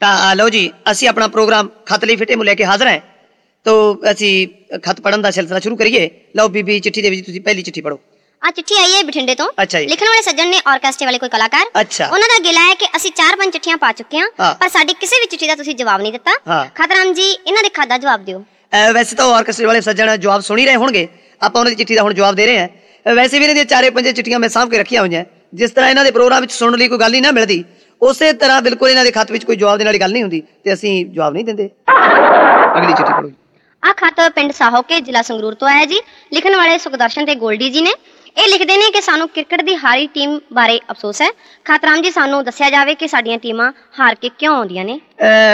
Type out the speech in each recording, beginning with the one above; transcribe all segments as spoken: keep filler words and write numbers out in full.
ਤਾਂ ਲਓ ਜੀ, ਅਸੀਂ ਆਪਣਾ ਪ੍ਰੋਗਰਾਮ ਖਤ ਲਈ ਫਿੱਟੇ ਮੂੰਹ ਲੈ ਕੇ ਹਾਜ਼ਰ ਹਾਂ। ਤੋ ਅਸੀਂ ਖਤ ਪੜ੍ਹਨ ਦਾ ਸਿਲਸਿਲਾ ਸ਼ੁਰੂ ਕਰੀਏ। ਲਓ ਬੀਬੀ, ਚਿੱਠੀ ਦੇ ਵਿੱਚ ਤੁਸੀਂ ਪਹਿਲੀ ਚਿੱਠੀ ਪੜ੍ਹੋ। ਆ ਚਿੱਠੀ ਆਈ ਹੈ ਬਠਿੰਡੇ ਤੋਂ। ਅੱਛਾ ਜੀ। ਲਿਖਣ ਵਾਲੇ ਸੱਜਣ ਨੇ ਆਰਕੈਸਟਰੇ ਵਾਲੇ ਕੋਈ ਕਲਾਕਾਰ। ਅੱਛਾ। ਉਹਨਾਂ ਦਾ ਗਿਲਾ ਹੈ ਕਿ ਅਸੀਂ ਚਾਰ ਪੰਜ ਚਿੱਠੀਆਂ ਪਾ ਚੁੱਕੇ ਹਾਂ, ਪਰ ਸਾਡੀ ਕਿਸੇ ਵੀ ਚਿੱਠੀ ਦਾ ਤੁਸੀਂ ਜਵਾਬ ਨਹੀਂ ਦਿੱਤਾ। ਖਤਰਾਮ ਜੀ, ਇਹਨਾਂ ਦੇ ਖਤ ਦਾ ਜਵਾਬ ਦਿਓ। ਵੈਸੇ ਤਾਂ ਆਰਕੈਸਟਰੇ ਵਾਲੇ ਸੱਜਣ ਜਵਾਬ ਸੁਣ ਹੀ ਰਹੇ ਹੋਣਗੇ, ਆਪਾਂ ਉਹਨਾਂ ਦੀ ਚਿੱਠੀ ਦਾ ਹੁਣ ਜਵਾਬ ਦੇ ਰਹੇ ਹਾਂ। ਵੈਸੇ ਵੀ ਇਹਨਾਂ ਦੀਆਂ ਚਾਰੇ ਪੰਜ ਚਿੱਠੀਆਂ ਮੈਂ ਸਾਂਭ ਕੇ ਰੱਖੀਆਂ ਹੋਈਆਂ। ਜਿਸ ਤਰ੍ਹਾਂ ਇਹਨਾਂ ਦੇ ਪ੍ਰੋਗਰਾਮ ਵਿੱਚ ਸੁਣਨ ਲਈ ਕੋਈ ਗੱਲ ਹੀ ਨਾ ਮਿਲਦੀ, ਉਸੇ ਤਰ੍ਹਾਂ ਬਿਲਕੁਲ ਇਹਨਾਂ ਦੇ ਖਤ ਵਿੱਚ ਕੋਈ ਜਵਾਬ ਦੇਣ ਵਾਲੀ ਗੱਲ ਨਹੀਂ ਹੁੰਦੀ, ਤੇ ਅਸੀਂ ਜਵਾਬ ਨਹੀਂ ਦਿੰਦੇ। ਅਗਲੀ ਚਿੱਠੀ ਪੜ੍ਹੋ। ਆ ਖਤ ਪਿੰਡ ਸਾਹੋਕੇ, ਜ਼ਿਲ੍ਹਾ ਸੰਗਰੂਰ ਤੋਂ ਆਇਆ ਜੀ। ਲਿਖਣ ਵਾਲੇ ਸੁਖਦਰਸ਼ਨ ਤੇ ਗੋਲਡੀ ਜੀ ਨੇ। ਇਹ ਲਿਖਦੇ ਨੇ ਕਿ ਸਾਨੂੰ ਕ੍ਰਿਕਟ ਦੀ ਹਾਰੀ ਟੀਮ ਬਾਰੇ ਅਫਸੋਸ ਹੈ। ਖਤਰਾਮ ਜੀ, ਸਾਨੂੰ ਦੱਸਿਆ ਜਾਵੇ ਕਿ ਸਾਡੀਆਂ ਟੀਮਾਂ ਹਾਰ ਕੇ ਕਿਉਂ ਆਉਂਦੀਆਂ ਨੇ।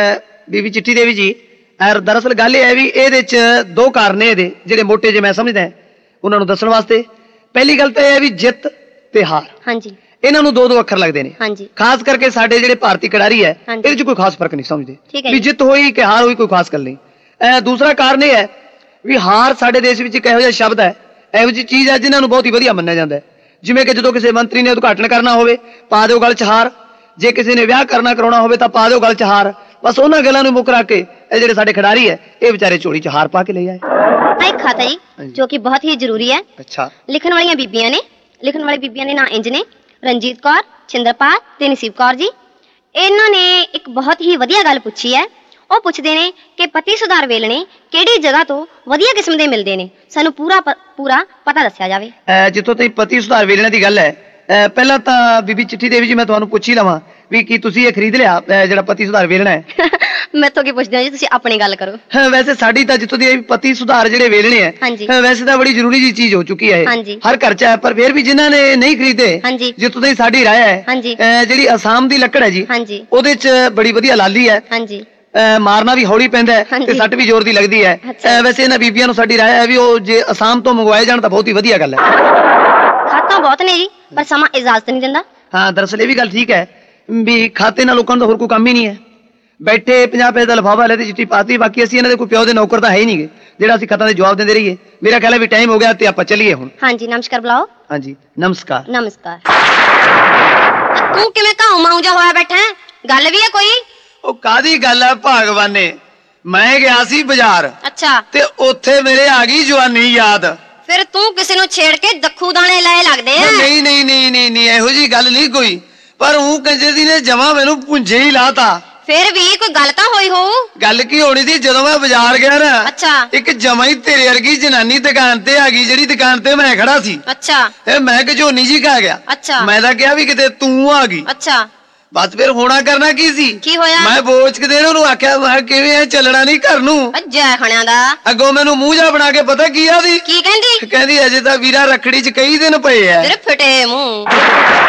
ਬੀਬੀ ਚਿੱਠੀ ਦੇਵੀ ਜੀ, ਦਰਅਸਲ ਗੱਲ ਇਹ ਹੈ ਵੀ ਇਹਦੇ ਚ ਦੋ ਕਾਰਨ ਨੇ ਇਹਦੇ, ਜਿਹੜੇ ਮੋਟੇ ਜੇ ਮੈਂ ਸਮਝਦਾ ਉਹਨਾਂ ਨੂੰ ਦੱਸਣ ਵਾਸਤੇ। ਪਹਿਲੀ ਗੱਲ ਤਾਂ ਇਹ ਹੈ ਵੀ ਜਿੱਤ ਤੇ ਹਾਰ, ਹਾਂਜੀ, ਇਹਨਾਂ ਨੂੰ ਦੋ ਦੋ ਅੱਖਰ ਲੱਗਦੇ ਨੇ। ਹਾਂਜੀ। ਖਾਸ ਕਰਕੇ ਸਾਡੇ ਜਿਹੜੇ ਭਾਰਤੀ ਖਿਡਾਰੀ ਹੈ, ਇਹਦੇ ਚ ਕੋਈ ਖਾਸ ਫਰਕ ਨਹੀਂ ਸਮਝਦੇ ਵੀ ਜਿੱਤ ਹੋਈ ਕਿ ਹਾਰ ਹੋਈ, ਕੋਈ ਖਾਸ ਗੱਲ ਨਹੀਂ। ਦੂਸਰਾ ਕਾਰਨ ਇਹ ਹੈ ਵੀ ਹਾਰ ਸਾਡੇ ਦੇਸ਼ ਵਿੱਚ ਇੱਕ ਇਹੋ ਜਿਹਾ ਸ਼ਬਦ ਹੈ, ਇਹੋ ਜਿਹੀ ਚੀਜ਼ ਹੈ ਜਿਨ੍ਹਾਂ ਨੂੰ ਬਹੁਤ ਹੀ ਵਧੀਆ ਮੰਨਿਆ ਜਾਂਦਾ ਹੈ। ਜਿਵੇਂ ਕਿ ਜਦੋਂ ਕਿਸੇ ਮੰਤਰੀ ਨੇ ਉਦਘਾਟਨ ਕਰਨਾ ਹੋਵੇ, ਪਾ ਦਿਓ ਗਲ ਚ ਹਾਰ। ਜੇ ਕਿਸੇ ਨੇ ਵਿਆਹ ਕਰਨਾ ਕਰਾਉਣਾ ਹੋਵੇ ਤਾਂ ਪਾ ਦਿਓ ਗਲ ਚ ਹਾਰ। ਬਸ ਉਹਨਾਂ ਗੱਲਾਂ ਨੂੰ ਮੁੱਕ ਰੱਖ ਕੇ ਇਹ ਜਿਹੜੇ ਸਾਡੇ ਖਿਡਾਰੀ ਹੈ, ਇਹ ਵਿਚਾਰੇ ਝੋਲੀ ਚ ਹਾਰ ਪਾ ਕੇ ਲੈ ਆਏ। ਇੱਕ ਖਤ ਹੈ ਜੀ, ਜੋ ਕਿ ਬਹੁਤ ਹੀ ਜ਼ਰੂਰੀ ਹੈ। ਅੱਛਾ। ਲਿਖਣ ਵਾਲੀਆਂ ਬੀਬੀਆਂ ਨੇ। ਲਿਖਣ ਵਾਲੀ ਬੀਬੀਆਂ ਦੇ ਨਾਂ ਇੰਜ ਨੇ: ਰਣਜੀਤ ਕੌਰ, ਛਿੰਦਰਪਾਲ ਤੇ ਨਸੀਬ ਕੌਰ ਜੀ। ਇਹਨਾਂ ਨੇ ਇੱਕ ਬਹੁਤ ਹੀ ਵਧੀਆ ਗੱਲ ਪੁੱਛੀ ਹੈ। ਉਹ ਪੁੱਛਦੇ ਨੇ ਕਿ ਪਤੀ ਸੁਧਾਰ ਵੇਲਣੇ ਕਿਹੜੀ ਜਗ੍ਹਾ ਤੋਂ ਵਧੀਆ ਕਿਸਮ ਦੇ ਮਿਲਦੇ ਨੇ, ਸਾਨੂੰ ਪੂਰਾ ਪੂਰਾ ਪਤਾ ਦੱਸਿਆ ਜਾਵੇ। ਜਿੱਥੋਂ ਤੱਕ ਪਤੀ ਸੁਧਾਰ ਵੇਲਣੇ ਦੀ ਗੱਲ ਹੈ, ਪਹਿਲਾਂ ਤਾਂ ਬੀਬੀ ਚਿੱਠੀ ਦੇਵੀ ਜੀ ਮੈਂ ਤੁਹਾਨੂੰ ਪੁੱਛ ਹੀ ਲਵਾਂ ਵੀ ਕੀ ਤੁਸੀਂ ਇਹ ਖਰੀਦ ਲਿਆ ਜਿਹੜਾ ਪਤੀ ਸੁਧਾਰ ਵੇਲਣਾ ਹੈ? ਮੈਂ ਤੋਂ ਕੀ ਪੁੱਛਦੇ ਜੀ, ਤੁਸੀਂ ਆਪਣੀ ਗੱਲ ਕਰੋ। ਵੈਸੇ ਸਾਡੀ ਤਾਂ ਜਿੱਥੋਂ ਦੀ ਪਤੀ ਸੁਧਾਰ ਜਿਹੜੇ ਵੇਲਣੇ ਹੈ, ਵੈਸੇ ਤਾਂ ਬੜੀ ਜ਼ਰੂਰੀ ਜੀ ਚੀਜ਼ ਹੋ ਚੁੱਕੀ ਹੈ, ਹਰ ਘਰ ਚ ਹੈ। ਪਰ ਫਿਰ ਵੀ ਜਿਨ੍ਹਾਂ ਨੇ ਨਹੀਂ ਖਰੀਦੇ, ਜਿੱਥੋਂ ਦੀ ਸਾਡੀ ਰਾਏ ਹੈ, ਜਿਹੜੀ ਅਸਾਮ ਦੀ ਲੱਕੜ ਹੈ ਜੀ, ਉਹਦੇ ਚ ਬੜੀ ਵਧੀਆ ਲਾਲੀ ਹੈ। ਮਾਰਨਾ ਵੀ ਹੌਲੀ ਪੈਂਦਾ ਹੈ ਤੇ ਸੱਟ ਵੀ ਜ਼ੋਰ ਦੀ ਲੱਗਦੀ ਹੈ। ਵੈਸੇ ਇਹਨਾਂ ਬੀਬੀਆਂ ਨੂੰ ਸਾਡੀ ਰਾਏ ਹੈ ਵੀ ਉਹ ਜੇ ਅਸਾਮ ਤੋਂ ਮੰਗਵਾਏ ਜਾਣ ਤਾਂ ਬਹੁਤ ਹੀ ਵਧੀਆ ਗੱਲ ਹੈ। ਖਾਤਾ ਬਹੁਤ ਨੇ ਜੀ, ਪਰ ਸਮਾਂ ਇਜਾਜ਼ਤ ਨਹੀਂ ਦਿੰਦਾ। ਹਾਂ, ਦਰਅਸਲ ਇਹ ਵੀ ਗੱਲ ਠੀਕ ਹੈ ਵੀ ਖਾਤੇ ਨਾਲ ਲੋਕਾਂ ਦਾ ਹੋਰ ਕੋਈ ਕੰਮ ਹੀ ਨਹੀਂ ਹੈ। ਬੈਠੇ ਪੰਜਾਹ ਪੈਸੇ ਦਾ ਲਿਫਾਫਾ ਲੈ ਤੇ ਚਿੱਠੀ ਪਾਤੀ, ਬਾਕੀ ਅਸੀਂ ਇਹਨਾਂ ਦੇ ਕੋਈ ਪਿਓ ਦੇ ਨੌਕਰ ਤਾਂ ਹੈ ਹੀ ਨਹੀਂਗੇ ਜਿਹੜਾ ਅਸੀਂ ਖਤਾਂ ਦੇ ਜਵਾਬ ਦਿੰਦੇ ਰਹੀਏ। ਮੇਰਾ ਖਿਆਲ ਹੈ ਵੀ ਟਾਈਮ ਹੋ ਗਿਆ ਤੇ ਆਪਾਂ ਚੱਲੀਏ ਹੁਣ। ਹਾਂਜੀ, ਨਮਸਕਾਰ ਬੁਲਾਓ। ਹਾਂਜੀ, ਨਮਸਕਾਰ। ਨਮਸਕਾਰ। ਤੂੰ ਕਿਵੇਂ ਘਾਉ ਮਾਉ ਜਾ ਹੋਇਆ ਬੈਠਾ, ਗੱਲ ਵੀ ਹੈ ਕੋਈ? ਉਹ ਕਾਦੀ ਗੱਲ ਹੈ ਭਗਵਾਨੇ, ਮੈਂ ਗਿਆ ਸੀ ਬਾਜ਼ਾਰ। ਅੱਛਾ। ਤੇ ਉੱਥੇ ਮੇਰੇ ਆ ਗਈ ਜਵਾਨੀ ਯਾਦ। ਫਿਰ ਤੂੰ ਕਿਸੇ ਨੂੰ ਛੇੜ ਕੇ ਦੱਖੂ ਦਾਣੇ ਲਏ ਲੱਗਦੇ ਆ। ਨਹੀਂ ਨਹੀਂ ਨਹੀਂ ਨਹੀਂ ਨਹੀਂ, ਇਹੋ ਜੀ ਗੱਲ ਨਹੀਂ ਕੋਈ, ਪਰ ਉਹ ਕੰਜੇ ਦੀ ਨੇ ਜਮਾ ਮੈਨੂੰ ਪੁੰਜੇ ਹੀ ਲਾਤਾ। ਫਿਰ ਵੀ ਕੋਈ ਗੱਲ ਤਾਂ ਹੋਈ ਹੋਊ। ਗੱਲ ਕੀ ਹੋਣੀ ਸੀ, ਜਦੋਂ ਮੈਂ ਬਾਜ਼ਾਰ ਗਿਆ ਨਾ, ਅੱਛਾ, ਇੱਕ ਜਮਾ ਹੀ ਤੇਰੇ ਵਰਗੀ ਜਨਾਨੀ ਦੁਕਾਨ ਤੇ ਆ ਗਈ, ਜਿਹੜੀ ਦੁਕਾਨ ਤੇ ਮੈਂ ਖੜਾ ਸੀ। ਅੱਛਾ। ਤੇ ਮੈਂ ਕਝੋਨੀ ਜੀ ਖਾ ਗਿਆ। ਅੱਛਾ। ਮੈਂ ਤਾਂ ਕਿਹਾ ਵੀ ਕਿਤੇ ਤੂੰ ਆ ਗਈ। ਅੱਛਾ। ਬਸ ਫਿਰ ਹੋਣਾ ਕਰਨਾ ਕੀ ਸੀ? ਕੀ ਹੋਇਆ? ਮੈਂ ਬੋਚ ਕੇ ਉਹਨੂੰ ਆਖਿਆ, ਮੈਂ ਕਿਵੇਂ ਐ ਚੱਲਣਾ ਨਹੀਂ ਘਰ ਨੂੰ। ਜੈ ਖਣਿਆਂ ਦਾ। ਅੱਗੋਂ ਮੈਨੂੰ ਮੂੰਹ ਜਾ ਬਣਾ ਕੇ ਪਤਾ ਕੀ ਆਦੀ? ਕੀ ਕਹਿੰਦੀ? ਕਹਿੰਦੀ ਅਜੇ ਤਾਂ ਵੀਰਾ ਰੱਖੜੀ ਚ ਕਈ ਦਿਨ ਪਏ ਐ। ਤੇਰੇ ਫਟੇ ਮੂੰਹ।